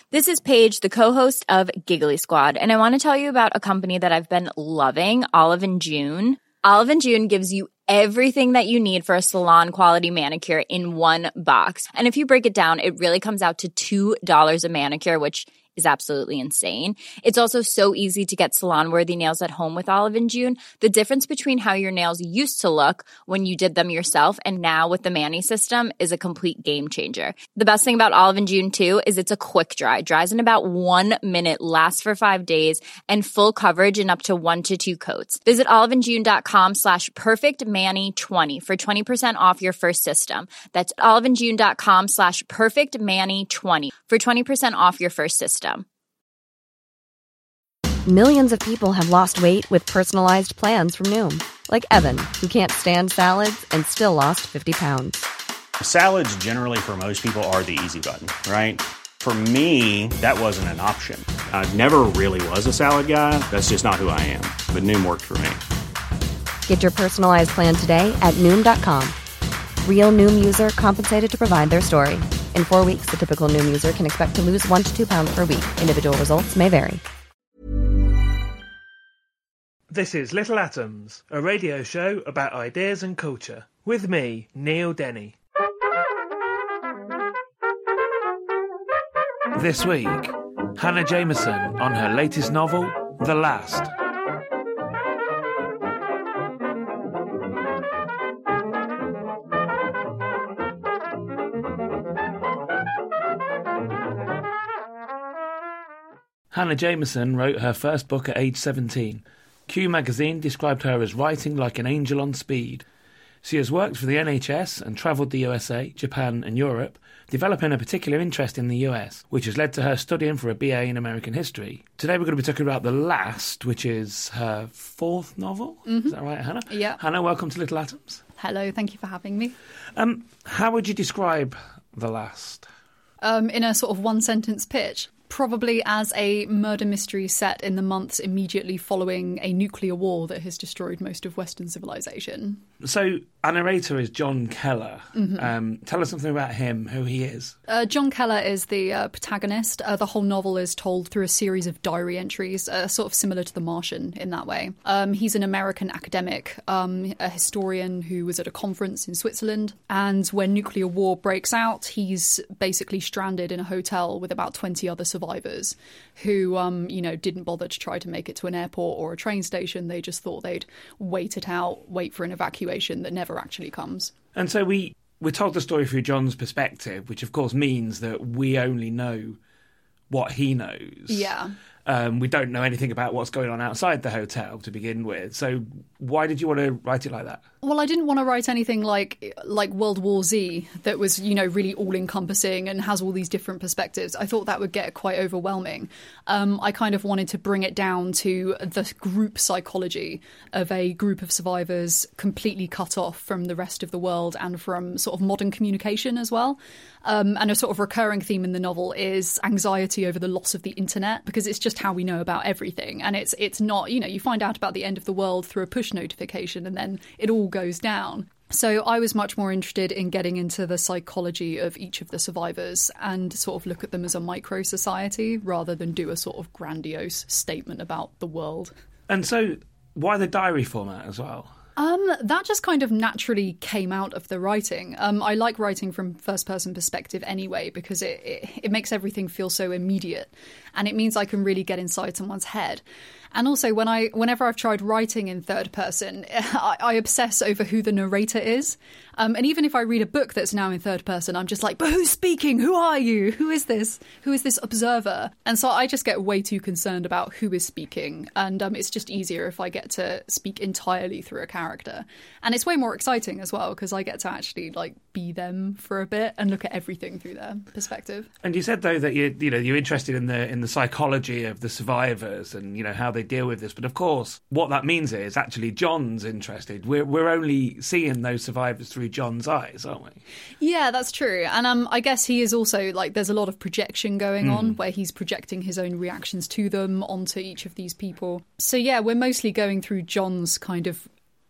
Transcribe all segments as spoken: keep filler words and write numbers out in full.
This is Paige, the co-host of Giggly Squad, and I want to tell you about a company that I've been loving, Olive and June. Olive and June gives you everything that you need for a salon-quality manicure in one box. And if you break it down, it really comes out to two dollars a manicure, which is absolutely insane. It's also so easy to get salon-worthy nails at home with Olive and June. The difference between how your nails used to look when you did them yourself and now with the Mani system is a complete game changer. The best thing about Olive and June, too, is it's a quick dry. Dries in about one minute, lasts for five days, and full coverage in up to one to two coats. Visit oliveandjune.com slash perfectmani20 for twenty percent off your first system. That's oliveandjune.com slash perfectmani20 for twenty percent off your first system. Millions of people have lost weight with personalized plans from Noom. Like Evan, who can't stand salads and still lost fifty pounds. Salads generally for most people are the easy button, right? For me, that wasn't an option. I never really was a salad guy. That's just not who I am. But Noom worked for me. Get your personalized plan today at Noom dot com. Real Noom user compensated to provide their story. In four weeks, the typical Noom user can expect to lose one to two pounds per week. Individual results may vary. This is Little Atoms, a radio show about ideas and culture. With me, Neil Denny. This week, Hannah Jameson on her latest novel, The Last. Hannah Jameson wrote her first book at age seventeen. Q magazine described her as writing like an angel on speed. She has worked for the N H S and travelled the U S A, Japan and Europe, developing a particular interest in the U S, which has led to her studying for a B A in American history. Today we're going to be talking about The Last, which is her fourth novel. Mm-hmm. Is that right, Hannah? Yeah. Hannah, welcome to Little Atoms. Hello, thank you for having me. Um, how would you describe The Last? Um, in a sort of one-sentence pitch. Probably as a murder mystery set in the months immediately following a nuclear war that has destroyed most of Western civilization. So, our narrator is John Keller. Mm-hmm. Um, tell us something about him, who he is. Uh, John Keller is the uh, protagonist. Uh, the whole novel is told through a series of diary entries, uh, sort of similar to The Martian in that way. Um, he's an American academic, um, a historian who was at a conference in Switzerland. And when nuclear war breaks out, he's basically stranded in a hotel with about twenty other survivors. survivors who, um, you know, didn't bother to try to make it to an airport or a train station. They just thought they'd wait it out, wait for an evacuation that never actually comes. And so we, we're told the story through John's perspective, which of course means that we only know what he knows. Yeah. Um, we don't know anything about what's going on outside the hotel to begin with. So why did you want to write it like that? Well, I didn't want to write anything like like World War Z that was, you know, really all-encompassing and has all these different perspectives. I thought that would get quite overwhelming. Um, I kind of wanted to bring it down to the group psychology of a group of survivors completely cut off from the rest of the world and from sort of modern communication as well. Um, and a sort of recurring theme in the novel is anxiety over the loss of the internet, because it's just how we know about everything. And it's it's not, you know, you find out about the end of the world through a push notification and then it all goes down. So I was much more interested in getting into the psychology of each of the survivors and sort of look at them as a micro society rather than do a sort of grandiose statement about the world. And so why the diary format as well? Um, that just kind of naturally came out of the writing. Um, I like writing from first-person perspective anyway because it, it, it makes everything feel so immediate and it means I can really get inside someone's head. And also, when I, whenever I've tried writing in third person, I, I obsess over who the narrator is. Um, and even if I read a book that's now in third person, I'm just like, but who's speaking? Who are you? Who is this? Who is this observer? And so I just get way too concerned about who is speaking. And um, it's just easier if I get to speak entirely through a character. And it's way more exciting as well, because I get to actually like be them for a bit and look at everything through their perspective. And you said, though, that you you know you're interested in the in the psychology of the survivors and you know how they deal with this. But of course, what that means is actually John's interested. We're we're only seeing those survivors through John's eyes, aren't we? Yeah, that's true. And um, I guess he is also like there's a lot of projection going mm. on where he's projecting his own reactions to them onto each of these people. So yeah, we're mostly going through John's kind of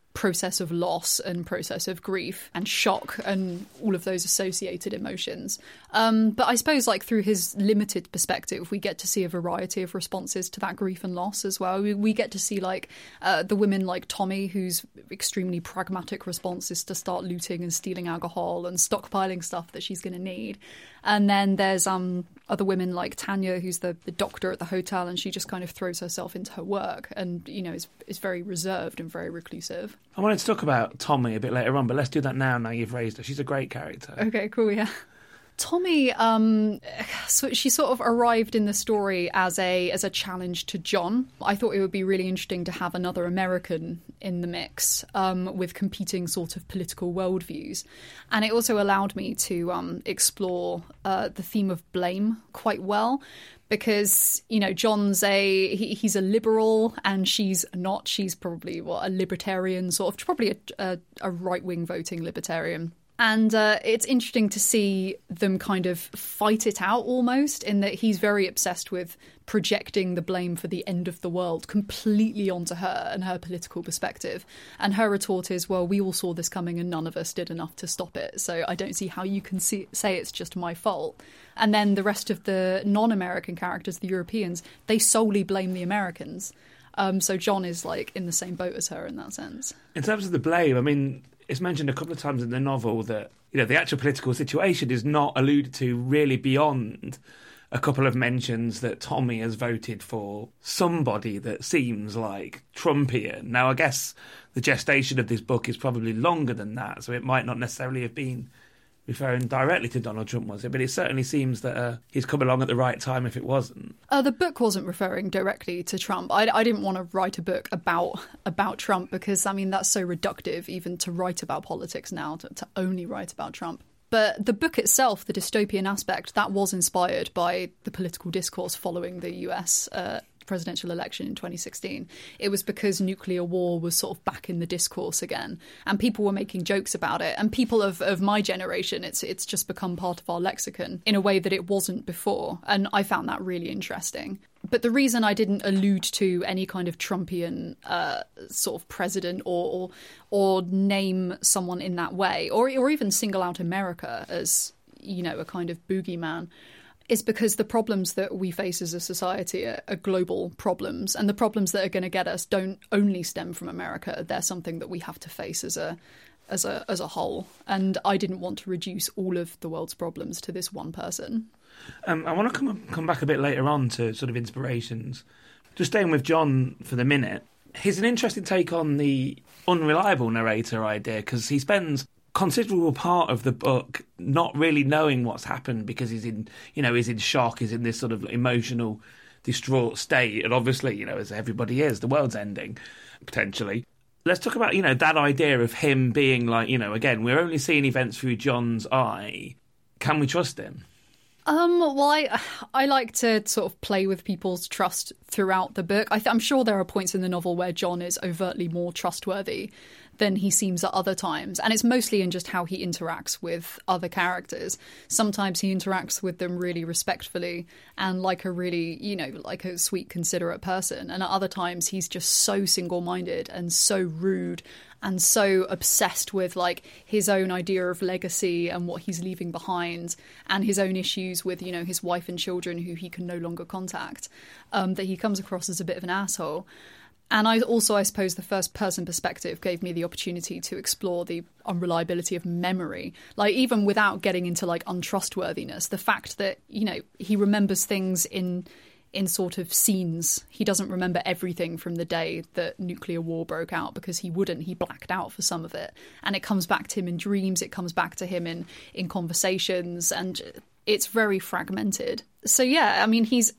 process of loss and process of grief and shock and all of those associated emotions. Um, but I suppose, like, through his limited perspective, we get to see a variety of responses to that grief and loss as well. We, we get to see, like, uh, the women like Tommy, whose extremely pragmatic response is to start looting and stealing alcohol and stockpiling stuff that she's going to need. And then there's um, other women like Tanya, who's the, the doctor at the hotel, and she just kind of throws herself into her work and, you know, is, is very reserved and very reclusive. I wanted to talk about Tommy a bit later on, but let's do that now, now you've raised her. She's a great character. Okay, cool, yeah. Tommy, um, so she sort of arrived in the story as a as a challenge to John. I thought it would be really interesting to have another American in the mix um, with competing sort of political worldviews. And it also allowed me to um, explore uh, the theme of blame quite well. Because, you know, John's a, he, he's a liberal and she's not. She's probably, what, a libertarian, sort of, probably a, a, a right-wing voting libertarian. And uh, it's interesting to see them kind of fight it out almost, in that he's very obsessed with projecting the blame for the end of the world completely onto her and her political perspective. And her retort is, well, we all saw this coming and none of us did enough to stop it. So I don't see how you can see, say it's just my fault. And then the rest of the non-American characters, the Europeans, they solely blame the Americans. Um, so John is, like, in the same boat as her in that sense. In terms of the blame, I mean, it's mentioned a couple of times in the novel that, you know, the actual political situation is not alluded to really beyond a couple of mentions that Tommy has voted for somebody that seems like Trumpian. Now, I guess the gestation of this book is probably longer than that, so it might not necessarily have been referring directly to Donald Trump, was it? But it certainly seems that uh, he's come along at the right time if it wasn't. Uh, the book wasn't referring directly to Trump. I, I didn't want to write a book about about Trump because, I mean, that's so reductive even to write about politics now, to, to only write about Trump. But the book itself, the dystopian aspect, that was inspired by the political discourse following the U S uh, presidential election in twenty sixteen. It was because nuclear war was sort of back in the discourse again, and people were making jokes about it. And people of, of my generation, it's it's just become part of our lexicon in a way that it wasn't before. And I found that really interesting. But the reason I didn't allude to any kind of Trumpian uh, sort of president or, or or name someone in that way, or or even single out America as, you know, a kind of boogeyman, is because the problems that we face as a society are, are global problems, and the problems that are going to get us don't only stem from America. They're something that we have to face as a as a as a whole. And I didn't want to reduce all of the world's problems to this one person. Um, I want to come come back a bit later on to sort of inspirations. Just staying with John for the minute, he's an interesting take on the unreliable narrator idea, because he spends considerable part of the book not really knowing what's happened because he's in, you know, he's in shock, he's in this sort of emotional, distraught state, and obviously, you know, as everybody is, the world's ending, potentially. Let's talk about, you know, that idea of him being like, you know, again, we're only seeing events through John's eye. Can we trust him? Um, well, I, I like to sort of play with people's trust throughout the book. I th- I'm sure there are points in the novel where John is overtly more trustworthy than he seems at other times. And it's mostly in just how he interacts with other characters. Sometimes he interacts with them really respectfully and like a really, you know, like a sweet, considerate person. And at other times he's just so single-minded and so rude and so obsessed with, like, his own idea of legacy and what he's leaving behind, and his own issues with, you know, his wife and children who he can no longer contact, um, that he comes across as a bit of an asshole. And I also, I suppose, the first-person perspective gave me the opportunity to explore the unreliability of memory. Like, even without getting into, like, untrustworthiness, the fact that, you know, he remembers things in in sort of scenes. He doesn't remember everything from the day that nuclear war broke out, because he wouldn't. He blacked out for some of it. And it comes back to him in dreams. It comes back to him in, in conversations. And it's very fragmented. So, yeah, I mean, he's...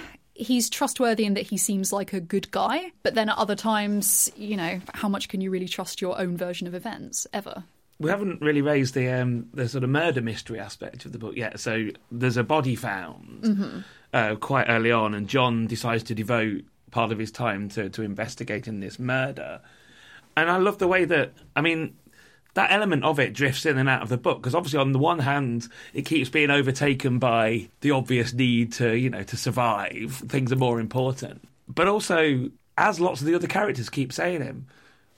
He's trustworthy in that he seems like a good guy, but then at other times, you know, how much can you really trust your own version of events, ever? We haven't really raised the um, the sort of murder mystery aspect of the book yet. So there's a body found mm-hmm. uh, quite early on, and John decides to devote part of his time to, to investigating this murder. And I love the way that, I mean, that element of it drifts in and out of the book, because obviously on the one hand it keeps being overtaken by the obvious need to, you know, to survive. Things are more important. But also, as lots of the other characters keep saying him,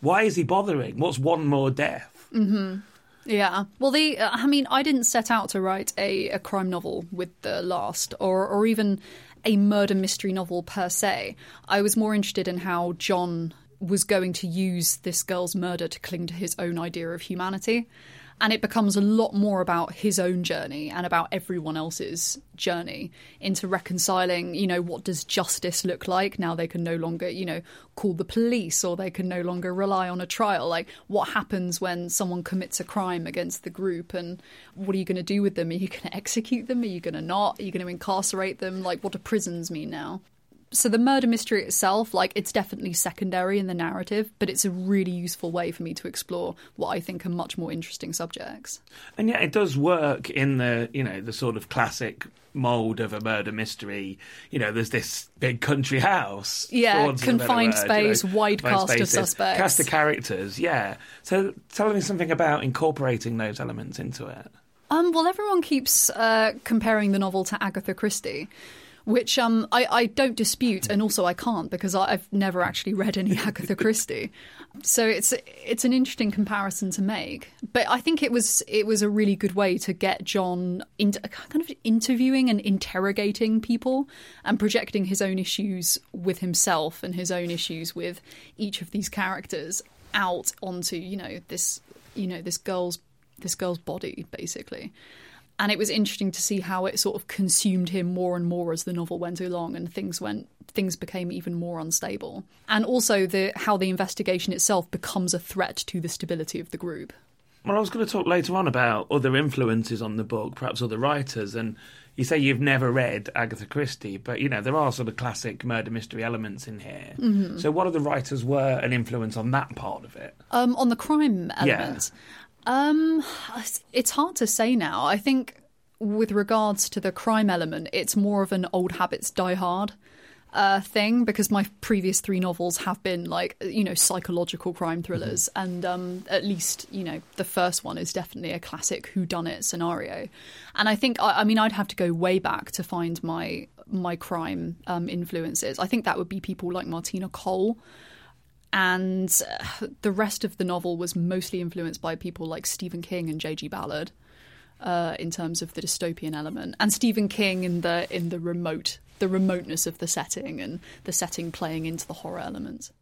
why is he bothering? What's one more death? Mm-hmm. Yeah. Well, the uh, I mean, I didn't set out to write a, a crime novel with The Last, or or even a murder mystery novel per se. I was more interested in how John was going to use this girl's murder to cling to his own idea of humanity. And it becomes a lot more about his own journey and about everyone else's journey into reconciling, you know, what does justice look like? Now they can no longer, you know, call the police, or they can no longer rely on a trial. Like, what happens when someone commits a crime against the group, and what are you going to do with them? Are you going to execute them? Are you going to not? Are you going to incarcerate them? Like, what do prisons mean now? So the murder mystery itself, like, it's definitely secondary in the narrative, but it's a really useful way for me to explore what I think are much more interesting subjects. And yeah, it does work in the, you know, the sort of classic mould of a murder mystery. You know, there's this big country house. Yeah, confined space, you know, wide cast spaces, of suspects. Cast of characters, yeah. So tell me something about incorporating those elements into it. Um, well, everyone keeps uh, comparing the novel to Agatha Christie, which um, I, I don't dispute, and also I can't, because I've never actually read any Agatha Christie. So it's it's an interesting comparison to make. But I think it was it was a really good way to get John into kind of interviewing and interrogating people and projecting his own issues with himself and his own issues with each of these characters out onto, you know, this you know this girl's this girl's body, basically. And it was interesting to see how it sort of consumed him more and more as the novel went along, and things went things became even more unstable. And also the how the investigation itself becomes a threat to the stability of the group. Well, I was going to talk later on about other influences on the book, perhaps other writers, and you say you've never read Agatha Christie, but, you know, there are sort of classic murder mystery elements in here. Mm-hmm. So what other writers were an influence on that part of it? Um, on the crime element? Yeah. Um, it's hard to say now. I think with regards to the crime element, it's more of an old habits die hard uh, thing, because my previous three novels have been like, you know, psychological crime thrillers. Mm-hmm. And um, at least, you know, the first one is definitely a classic whodunit scenario. And I think, I, I mean, I'd have to go way back to find my, my crime um, influences. I think that would be people like Martina Cole. And uh, the rest of the novel was mostly influenced by people like Stephen King and J G Ballard uh, in terms of the dystopian element, and Stephen King in the in the remote, the remoteness of the setting and the setting playing into the horror element.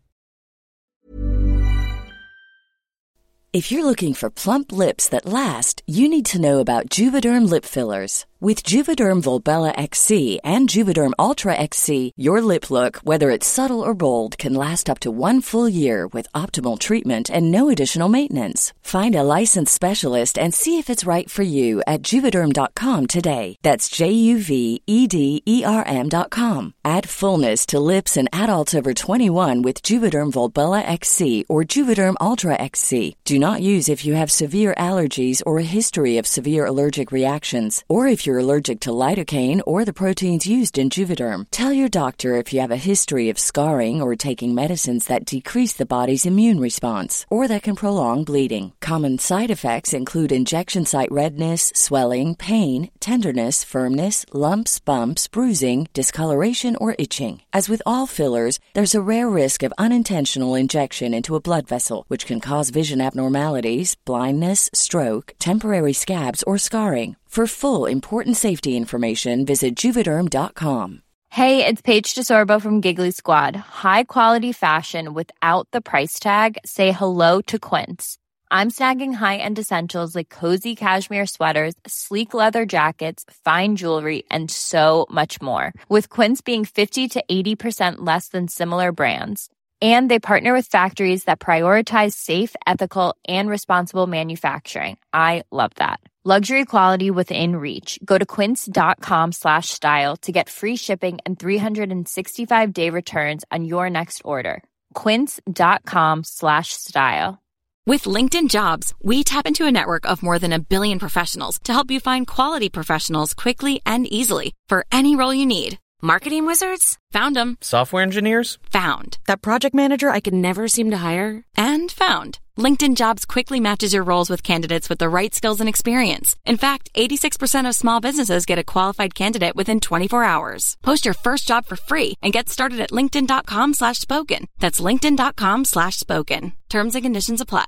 If you're looking for plump lips that last, you need to know about Juvederm lip fillers. With Juvederm Volbella X C and Juvederm Ultra X C, your lip look, whether it's subtle or bold, can last up to one full year with optimal treatment and no additional maintenance. Find a licensed specialist and see if it's right for you at Juvederm dot com today. That's J U V E D E R M dot com. Add fullness to lips in adults over twenty-one with Juvederm Volbella X C or Juvederm Ultra X C. Do not use if you have severe allergies or a history of severe allergic reactions, or if you're allergic to lidocaine or the proteins used in Juvederm. Tell your doctor if you have a history of scarring or taking medicines that decrease the body's immune response or that can prolong bleeding. Common side effects include injection site redness, swelling, pain, tenderness, firmness, lumps, bumps, bruising, discoloration, or itching. As with all fillers, there's a rare risk of unintentional injection into a blood vessel, which can cause vision abnormalities, blindness, stroke, temporary scabs, or scarring. For full, important safety information, visit Juvederm dot com. Hey, it's Paige DeSorbo from Giggly Squad. High quality fashion without the price tag. Say hello to Quince. I'm snagging high-end essentials like cozy cashmere sweaters, sleek leather jackets, fine jewelry, and so much more. With Quince being fifty to eighty percent less than similar brands. And they partner with factories that prioritize safe, ethical, and responsible manufacturing. I love that. Luxury quality within reach. Go to quince.com slash style to get free shipping and three sixty-five day returns on your next order. Quince.com slash style. With LinkedIn Jobs, we tap into a network of more than a billion professionals to help you find quality professionals quickly and easily for any role you need. Marketing wizards? Found them. Software engineers? Found. That project manager I could never seem to hire? And found. LinkedIn Jobs quickly matches your roles with candidates with the right skills and experience. In fact, eighty-six percent of small businesses get a qualified candidate within twenty-four hours. Post your first job for free and get started at linkedin.com slash spoken. That's linkedin.com slash spoken. Terms and conditions apply.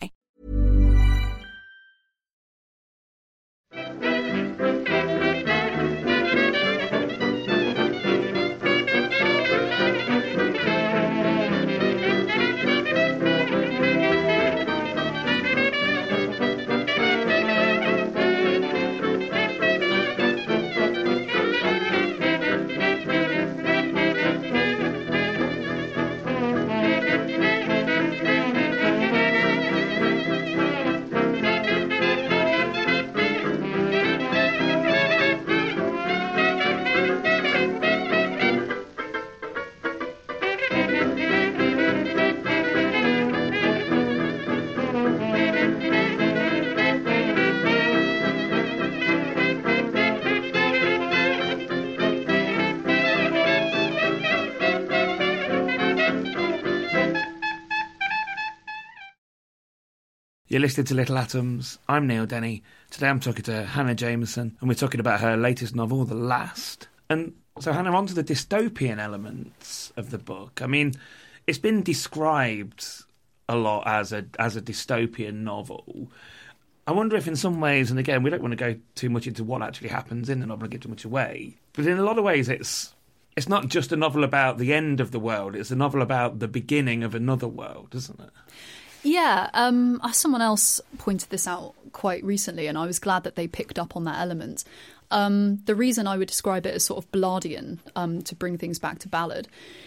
You're listening to Little Atoms. I'm Neil Denny. Today I'm talking to Hannah Jameson, and we're talking about her latest novel, The Last. And so, Hannah, on to the dystopian elements of the book. I mean, it's been described a lot as a as a dystopian novel. I wonder if in some ways, and again, we don't want to go too much into what actually happens in the novel and give too much away, but in a lot of ways it's it's not just a novel about the end of the world, it's a novel about the beginning of another world, isn't it? Yeah, um, someone else pointed this out quite recently, and I was glad that they picked up on that element. Um, the reason I would describe it as sort of Ballardian, um, to bring things back to Ballard,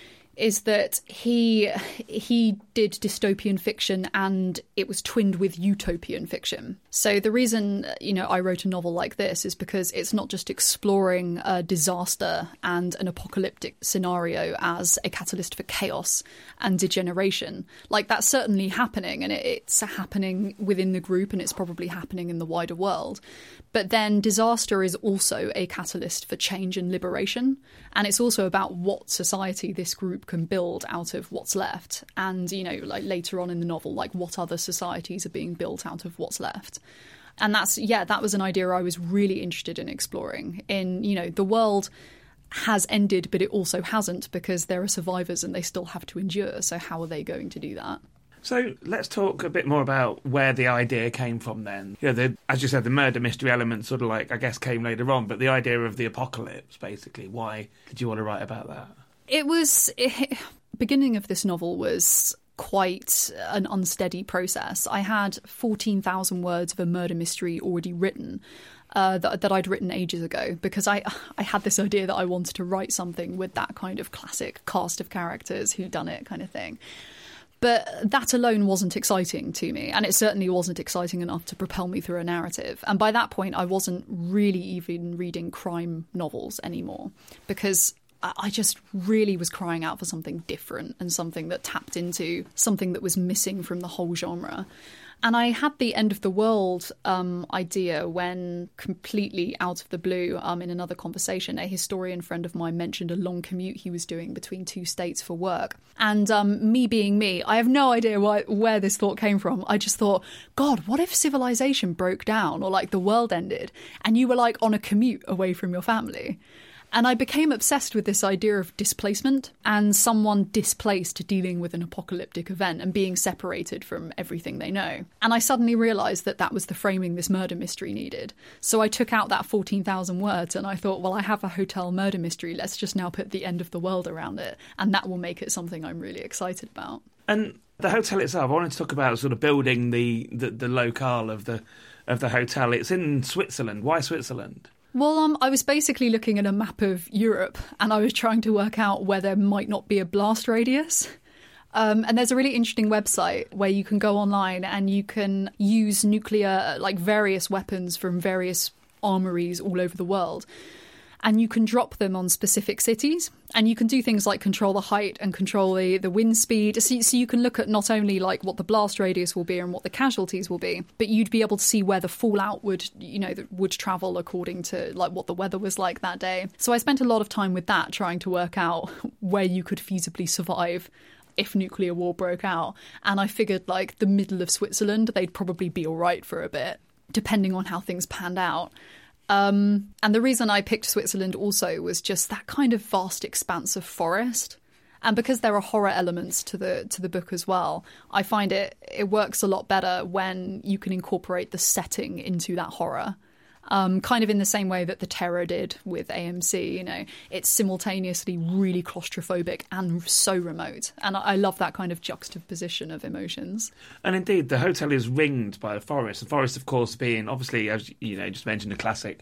is that he he did dystopian fiction and it was twinned with utopian fiction. So the reason, you know, I wrote a novel like this is because it's not just exploring a disaster and an apocalyptic scenario as a catalyst for chaos and degeneration. Like, that's certainly happening, and it, it's happening within the group, and it's probably happening in the wider world. But then disaster is also a catalyst for change and liberation. And it's also about what society this group can build out of what's left. And, you know, like later on in the novel, like what other societies are being built out of what's left. And that's, yeah, that was an idea I was really interested in exploring. In, you know, the world has ended, but it also hasn't, because there are survivors and they still have to endure. So how are they going to do that? So let's talk a bit more about where the idea came from then. You know, the, as you said, the murder mystery element sort of like, I guess, came later on, but the idea of the apocalypse, basically. Why did you want to write about that? It was... It, beginning of this novel was quite an unsteady process. I had fourteen thousand words of a murder mystery already written, uh, that, that I'd written ages ago, because I I had this idea that I wanted to write something with that kind of classic cast of characters, whodunit kind of thing. But that alone wasn't exciting to me, and it certainly wasn't exciting enough to propel me through a narrative. And by that point, I wasn't really even reading crime novels anymore, because I just really was crying out for something different and something that tapped into something that was missing from the whole genre. And I had the end of the world um, idea when, completely out of the blue, um, in another conversation, a historian friend of mine mentioned a long commute he was doing between two states for work. And um, me being me, I have no idea why, where this thought came from. I just thought, God, what if civilization broke down, or like the world ended and you were like on a commute away from your family? And I became obsessed with this idea of displacement and someone displaced dealing with an apocalyptic event and being separated from everything they know. And I suddenly realised that that was the framing this murder mystery needed. So I took out that fourteen thousand words and I thought, well, I have a hotel murder mystery. Let's just now put the end of the world around it. And that will make it something I'm really excited about. And the hotel itself, I wanted to talk about sort of building the, the, the locale of the of the hotel. It's in Switzerland. Why Switzerland? Well, um, I was basically looking at a map of Europe and I was trying to work out where there might not be a blast radius. Um, and there's a really interesting website where you can go online and you can use nuclear, like various weapons from various armories all over the world. and you can drop them on specific cities, and you can do things like control the height and control the, the wind speed. So, so you can look at not only like what the blast radius will be and what the casualties will be, but you'd be able to see where the fallout would, you know, would travel according to like what the weather was like that day. So I spent a lot of time with that, trying to work out where you could feasibly survive if nuclear war broke out. And I figured like the middle of Switzerland, they'd probably be all right for a bit, depending on how things panned out. Um, and the reason I picked Switzerland also was just that kind of vast expanse of forest. And because there are horror elements to the to the book as well, I find it it works a lot better when you can incorporate the setting into that horror. Um, kind of in the same way that The Terror did with A M C, you know, it's simultaneously really claustrophobic and so remote. And I, I love that kind of juxtaposition of emotions. And indeed, the hotel is ringed by a forest. The forest, of course, being obviously, as you know, just mentioned, a classic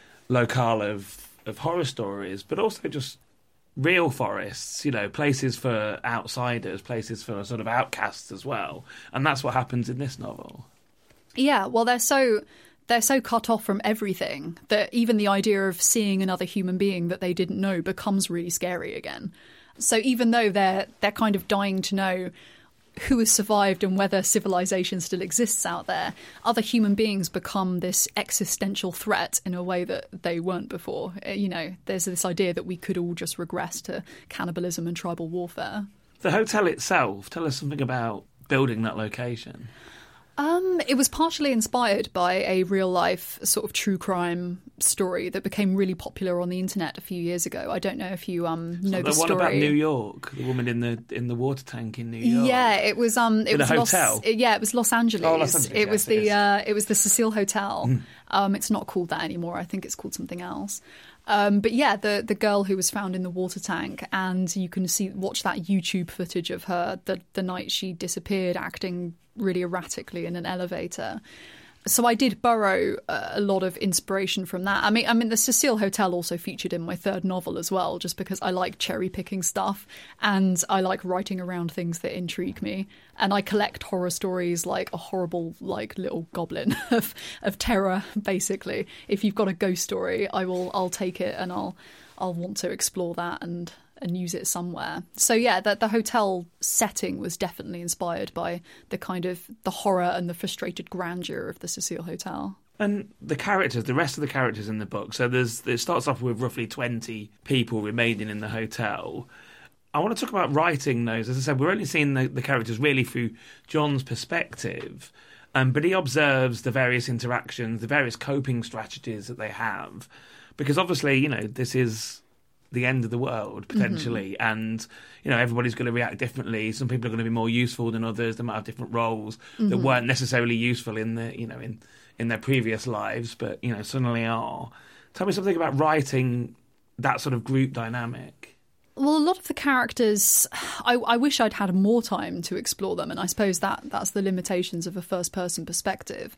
locale of, of horror stories, but also just real forests, you know, places for outsiders, places for sort of outcasts as well. And that's what happens in this novel. Yeah, well, they're so... They're so cut off from everything that even the idea of seeing another human being that they didn't know becomes really scary again. So even though they're they're kind of dying to know who has survived and whether civilization still exists out there, other human beings become this existential threat in a way that they weren't before. You know, there's this idea that we could all just regress to cannibalism and tribal warfare. The hotel itself, tell us something about building that location. Um, it was partially inspired by a real-life sort of true crime story that became really popular on the internet a few years ago. I don't know if you um know so the, the story. One about New York, the woman in the in the water tank in New York. Yeah, it was um it in was a hotel. Los, yeah, it was Los Angeles. Oh, Los Angeles. It was yes, the yes. uh, it was the Cecil Hotel. Mm. Um, it's not called that anymore. I think it's called something else. Um, but yeah, the the girl who was found in the water tank, and you can see watch that YouTube footage of her the the night she disappeared, acting really erratically in an elevator. So I did borrow a lot of inspiration from that. I mean, I mean, the Cecil Hotel also featured in my third novel as well, just because I like cherry picking stuff and I like writing around things that intrigue me. And I collect horror stories like a horrible, like little goblin of of terror. Basically, if you've got a ghost story, I will, I'll take it and I'll, I'll want to explore that and. and use it somewhere. So yeah, the, the hotel setting was definitely inspired by the kind of the horror and the frustrated grandeur of the Cecil Hotel. And the characters, the rest of the characters in the book, so there's it starts off with roughly twenty people remaining in the hotel. I want to talk about writing those. As I said, we're only seeing the, the characters really through John's perspective, um, but he observes the various interactions, the various coping strategies that they have, because obviously, you know, this is the end of the world potentially, mm-hmm. and you know everybody's going to react differently. Some people are going to be more useful than others. They might have different roles mm-hmm. that weren't necessarily useful in the you know in in their previous lives, but you know suddenly are. Tell me something about writing that sort of group dynamic. Well, a lot of the characters, I, I wish I'd had more time to explore them, and I suppose that that's the limitations of a first-person perspective.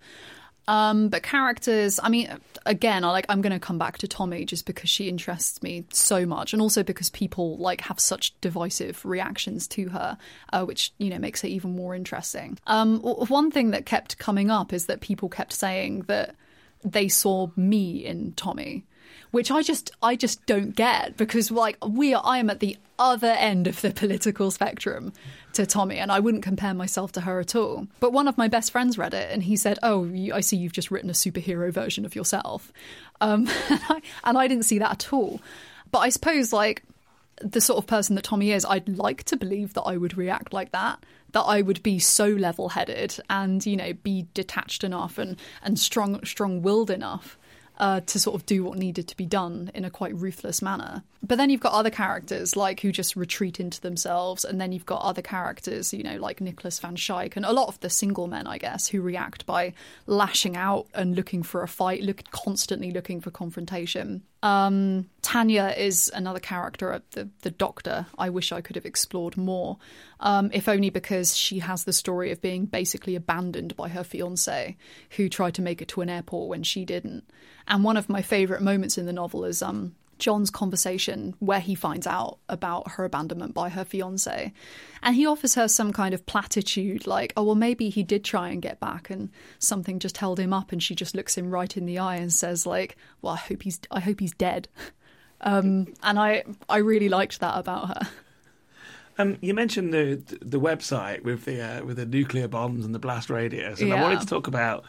Um, but characters, I mean, again, I like I'm going to come back to Tommy just because she interests me so much, and also because people like have such divisive reactions to her, uh, which you know makes her even more interesting. Um, one thing that kept coming up is that people kept saying that they saw me in Tommy, which I just I just don't get, because like we are, I am at the other end of the political spectrum to Tommy, and I wouldn't compare myself to her at all. But one of my best friends read it and he said, oh, you, I see you've just written a superhero version of yourself. Um, and, I, and I didn't see that at all. But I suppose like the sort of person that Tommy is, I'd like to believe that I would react like that, that I would be so level-headed and, you know, be detached enough and, and strong, strong-willed enough Uh, to sort of do what needed to be done in a quite ruthless manner. But then you've got other characters like who just retreat into themselves, and then you've got other characters, you know, like Nicholas van Schaik and a lot of the single men, I guess, who react by lashing out and looking for a fight, look, constantly looking for confrontation. Um, Tanya is another character, the, the doctor, I wish I could have explored more, um, if only because she has the story of being basically abandoned by her fiancé, who tried to make it to an airport when she didn't. And one of my favourite moments in the novel is um, John's conversation where he finds out about her abandonment by her fiancé. And he offers her some kind of platitude like, oh, well, maybe he did try and get back and something just held him up. And she just looks him right in the eye and says, like, well, I hope he's I hope he's dead. Um, and I, I really liked that about her. Um, you mentioned the the website with the uh, with the nuclear bombs and the blast radius, and Yeah. I wanted to talk about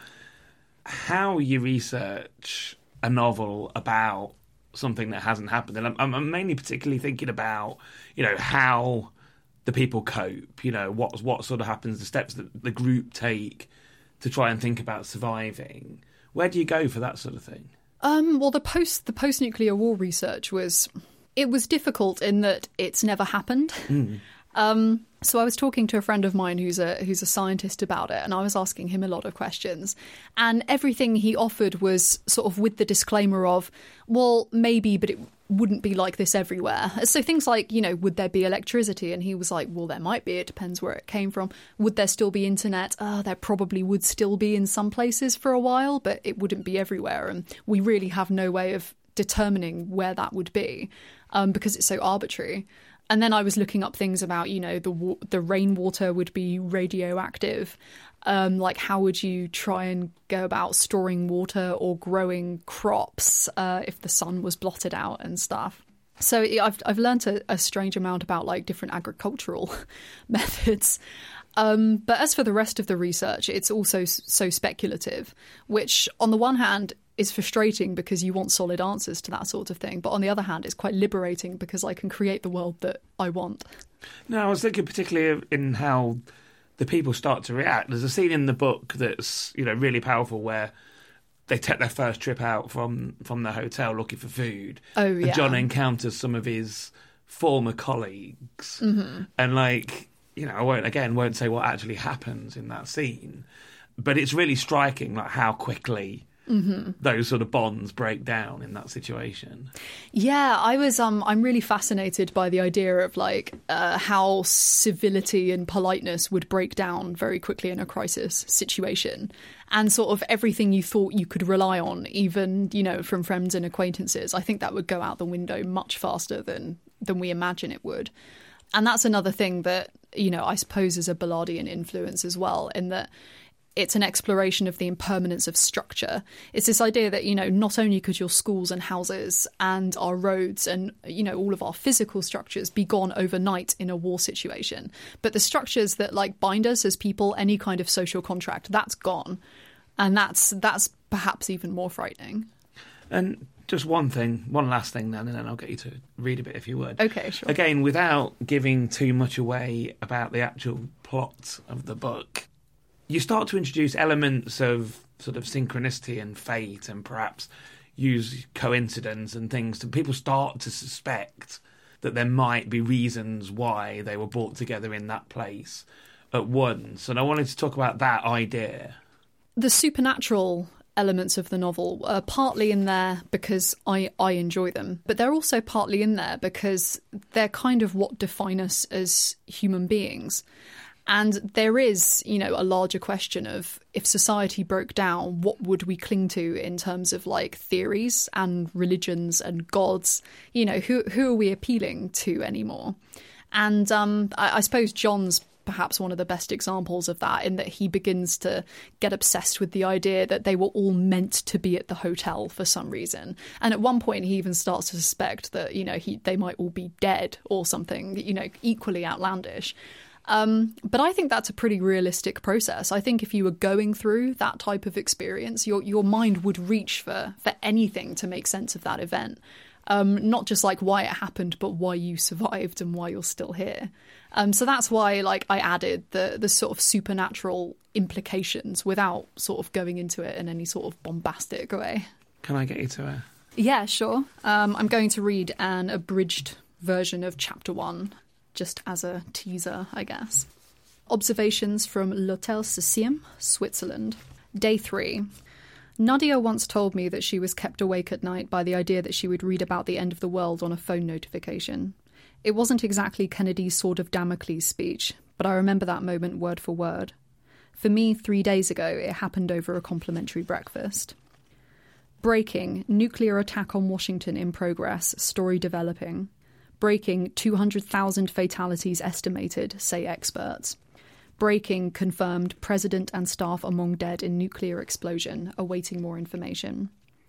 how you research a novel about something that hasn't happened. And I'm, I'm mainly particularly thinking about, you know, how the people cope, you know, what what sort of happens, the steps that the group take to try and think about surviving. Where do you go for that sort of thing? Um, well, the post the post nuclear war research was it was difficult in that it's never happened. Mm. Um, so I was talking to a friend of mine who's a who's a scientist about it, and I was asking him a lot of questions. And everything he offered was sort of with the disclaimer of, well, maybe, but it wouldn't be like this everywhere. So things like, you know, would there be electricity? And he was like, well, there might be. It depends where it came from. Would there still be internet? Uh, there probably would still be in some places for a while, but it wouldn't be everywhere. And we really have no way of determining where that would be um, because it's so arbitrary. And then I was looking up things about, you know, the wa- the rainwater would be radioactive. Um, like, how would you try and go about storing water or growing crops uh, if the sun was blotted out and stuff? So I've I've learned a, a strange amount about like different agricultural methods. Um, but as for the rest of the research, it's also so speculative, which on the one hand is frustrating because you want solid answers to that sort of thing. But on the other hand, it's quite liberating because I can create the world that I want. No, I was thinking particularly in how the people start to react. There's a scene in the book that's, you know, really powerful where they take their first trip out from, from the hotel looking for food. Oh, yeah. And John encounters some of his former colleagues. Mm-hmm. And, like, you know, I won't, again, won't say what actually happens in that scene. But it's really striking, like, how quickly mm-hmm. those sort of bonds break down in that situation. Yeah, I was. Um, I'm really fascinated by the idea of like uh, how civility and politeness would break down very quickly in a crisis situation, and sort of everything you thought you could rely on, even you know from friends and acquaintances. I think that would go out the window much faster than than we imagine it would, and that's another thing that you know I suppose is a Ballardian influence as well, in that it's an exploration of the impermanence of structure. It's this idea that, you know, not only could your schools and houses and our roads and, you know, all of our physical structures be gone overnight in a war situation, but the structures that like bind us as people, any kind of social contract, that's gone. And that's that's perhaps even more frightening. And just one thing, one last thing then, and then I'll get you to read a bit if you would. Okay, sure. Again, without giving too much away about the actual plot of the book, you start to introduce elements of sort of synchronicity and fate and perhaps use coincidence and things. And people start to suspect that there might be reasons why they were brought together in that place at once. And I wanted to talk about that idea. The supernatural elements of the novel are partly in there because I, I enjoy them, but they're also partly in there because they're kind of what define us as human beings. And there is, you know, a larger question of if society broke down, what would we cling to in terms of like theories and religions and gods? You know, who who are we appealing to anymore? And um, I, I suppose John's perhaps one of the best examples of that, in that he begins to get obsessed with the idea that they were all meant to be at the hotel for some reason. And at one point he even starts to suspect that, you know, he they might all be dead or something, you know, equally outlandish. Um, but I think that's a pretty realistic process. I think if you were going through that type of experience, your your mind would reach for, for anything to make sense of that event. Um, not just like why it happened, but why you survived and why you're still here. Um, so that's why like I added the the sort of supernatural implications without sort of going into it in any sort of bombastic way. Can I get you to a... Yeah, sure. Um, I'm going to read an abridged version of chapter one, just as a teaser, I guess. Observations from L'Hôtel Siciem, Switzerland. Day three. Nadia once told me that she was kept awake at night by the idea that she would read about the end of the world on a phone notification. It wasn't exactly Kennedy's Sword of Damocles speech, but I remember that moment word for word. For me, three days ago, it happened over a complimentary breakfast. Breaking, nuclear attack on Washington in progress, story developing. Breaking, two hundred thousand fatalities estimated, say experts. Breaking, confirmed, president and staff among dead in nuclear explosion, awaiting more information.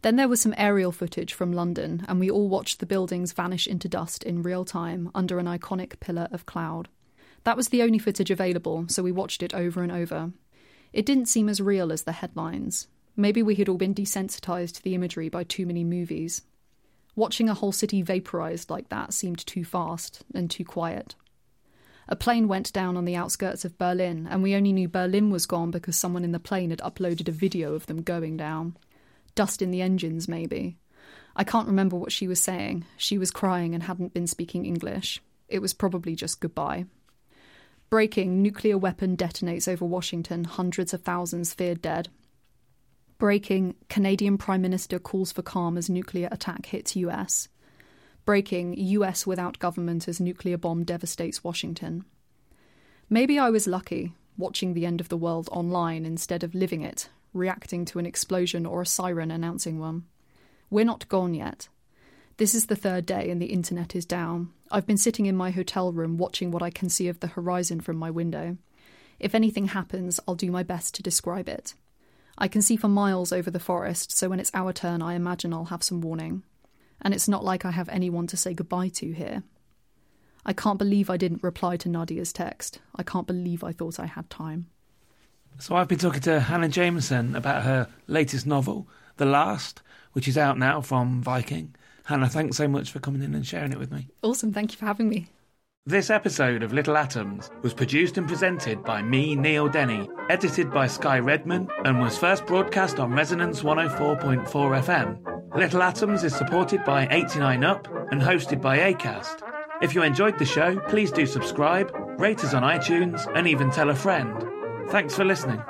Then there was some aerial footage from London, and we all watched the buildings vanish into dust in real time under an iconic pillar of cloud. That was the only footage available, so we watched it over and over. It didn't seem as real as the headlines. Maybe we had all been desensitised to the imagery by too many movies. Watching a whole city vaporised like that seemed too fast and too quiet. A plane went down on the outskirts of Berlin, and we only knew Berlin was gone because someone in the plane had uploaded a video of them going down. Dust in the engines, maybe. I can't remember what she was saying. She was crying and hadn't been speaking English. It was probably just goodbye. Breaking, nuclear weapon detonates over Washington, hundreds of thousands feared dead. Breaking, Canadian Prime Minister calls for calm as nuclear attack hits U S. Breaking, U S without government as nuclear bomb devastates Washington. Maybe I was lucky, watching the end of the world online instead of living it, reacting to an explosion or a siren announcing one. We're not gone yet. This is the third day and the internet is down. I've been sitting in my hotel room watching what I can see of the horizon from my window. If anything happens, I'll do my best to describe it. I can see for miles over the forest, so when it's our turn, I imagine I'll have some warning. And it's not like I have anyone to say goodbye to here. I can't believe I didn't reply to Nadia's text. I can't believe I thought I had time. So I've been talking to Hannah Jameson about her latest novel, The Last, which is out now from Viking. Hannah, thanks so much for coming in and sharing it with me. Awesome, thank you for having me. This episode of Little Atoms was produced and presented by me, Neil Denny, edited by Sky Redman, and was first broadcast on Resonance one oh four point four F M. Little Atoms is supported by eighty-nine up and hosted by Acast. If you enjoyed the show, please do subscribe, rate us on iTunes, and even tell a friend. Thanks for listening.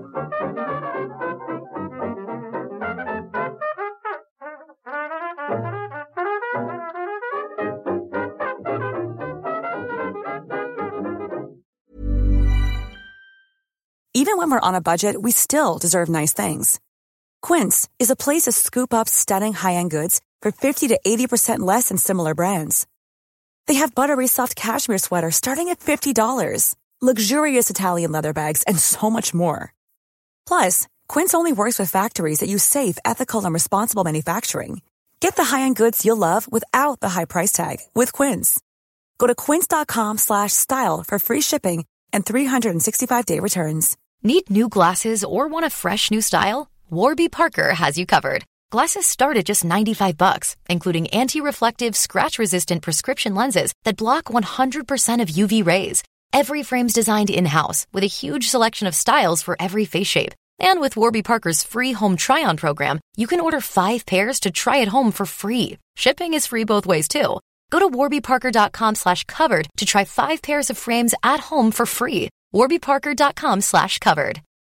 Even when we're on a budget, we still deserve nice things. Quince is a place to scoop up stunning high-end goods for fifty to eighty percent less than similar brands. They have buttery soft cashmere sweaters starting at fifty dollars, luxurious Italian leather bags, and so much more. Plus, Quince only works with factories that use safe, ethical, and responsible manufacturing. Get the high-end goods you'll love without the high price tag with Quince. Go to quince.com slash style for free shipping and three sixty-five day returns. Need new glasses or want a fresh new style? Warby Parker has you covered. Glasses start at just ninety-five bucks, including anti-reflective, scratch-resistant prescription lenses that block one hundred percent of U V rays. Every frame's designed in-house with a huge selection of styles for every face shape. And with Warby Parker's free home try-on program, you can order five pairs to try at home for free. Shipping is free both ways, too. Go to warbyparker.com slash covered to try five pairs of frames at home for free. warbyparker.com slash covered.